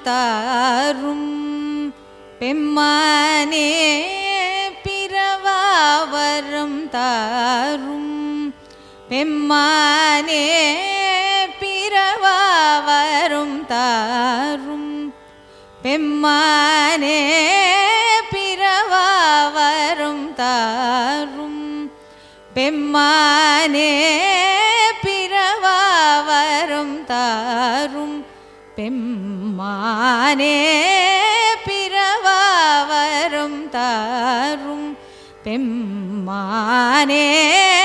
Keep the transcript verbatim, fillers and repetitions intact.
தாரும் பெம்மானே பிறவாவரம் தாரும் பெம்மானே பிறவாவரும் தாரும் பெம்மானே பிறவாவரும் தாரும் பெம்மானே பிறவாவரும் தாரும் பெம்மானே பிறவாவரும் தாரும் பெம்மானே